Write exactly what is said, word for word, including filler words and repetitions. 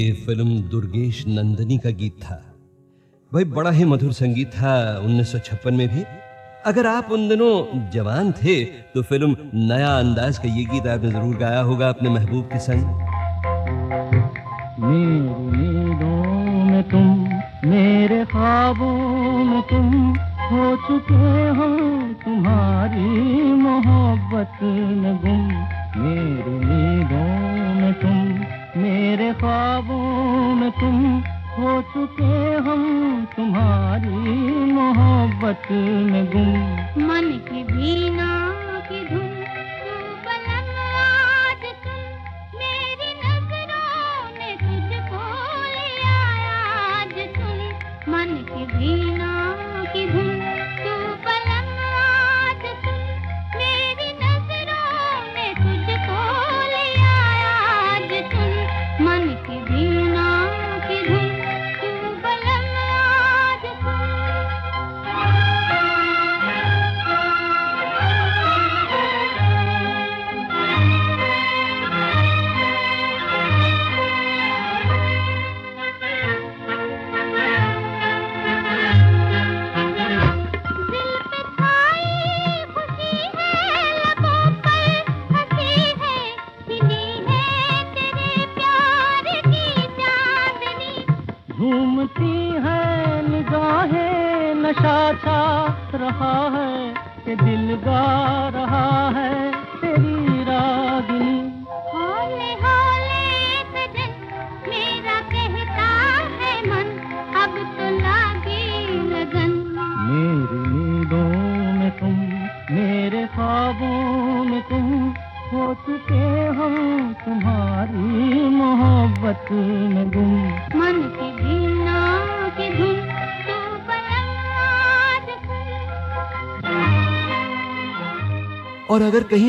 ये फिल्म दुर्गेश नंदिनी का गीत था। भाई बड़ा ही मधुर संगीत था उन्नीस सौ छप्पन में भी। अगर आप उन दिनों जवान थे तो फिल्म नया अंदाज का ये गीत आपने जरूर गाया होगा अपने महबूब के संग। मेरी नींदों में तुम, मेरे ख्वाबों में तुम, हो चुके हो तुम्हारी मोहब्बत में गुम। मेरी नींदों में तुम, मेरे ख्वाबों में तुम, हो चुके हम तुम्हारी मोहब्बत में गुम। मन की वीणा की धुन तू पलंग आज सुन, मेरी नजरों ने तुझको लिया आज सुन। मन की वीणा की धुन तू पलंग आज सुन, मेरी नजरों ने तुझको लिया आज सुन। मन की वीणा की धुन तू पलंग आज सुन। झूमती है निगाहें, नशा छा रहा है कि दिल गा रहा है तेरी रागिनी। हौले हौले सजन मेरा कहता है मन, अब तो लागे लगन। मेरी नींदों में तुम, मेरे ख्वाबों में तुम, हो चुके हम तुम्हारी मोहब्बत में गुम। मन की वीणा की धुन तू पलंग आज सुन। और अगर कहीं